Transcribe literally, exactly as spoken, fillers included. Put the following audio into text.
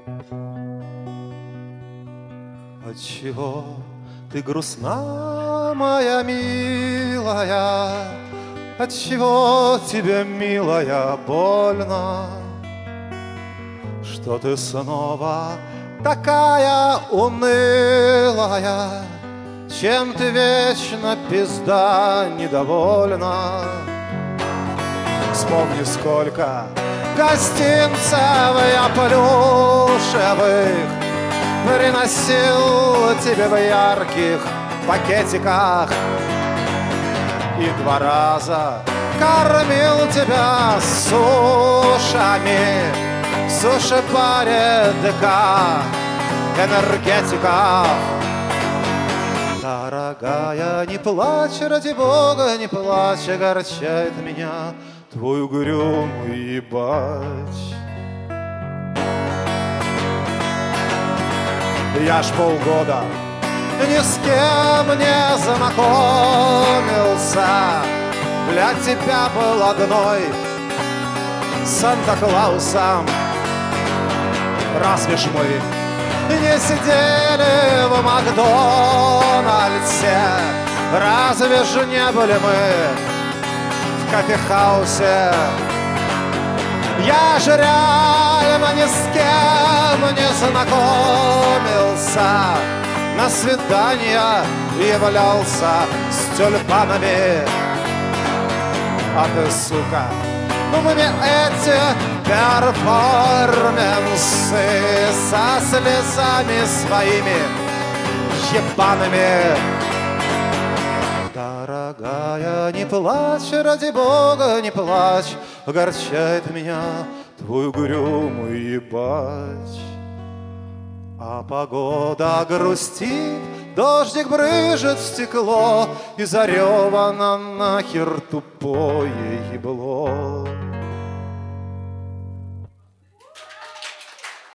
Отчего ты грустна, моя милая? Отчего тебе, милая, больно? Что ты снова такая унылая? Чем ты вечно, пизда, недовольна? Вспомни, сколько гостинцев я плюшевых приносил тебе в ярких пакетиках, и два раза кормил тебя сушами в суши-баре ДК энергетиков. Дорогая, не плачь, ради Бога, не плачь, огорчает меня твой угрюмый ебать. Я ж полгода ни с кем не знакомился, для тебя был одной Санта-Клаусом. Разве ж мы не сидели в Макдональдсе? Разве же не были мы в кофехаусе? Я же реально ни с кем не знакомился, на свидания являлся с тюльпанами. А ты, сука, ну мне эти перформансы со слезами своими ебаными. Дорогая, не плачь, ради Бога, не плачь, огорчает меня твой угрюмый ебать. А погода грустит, дождик брызжет в стекло, и заревано нахер тупое ебло.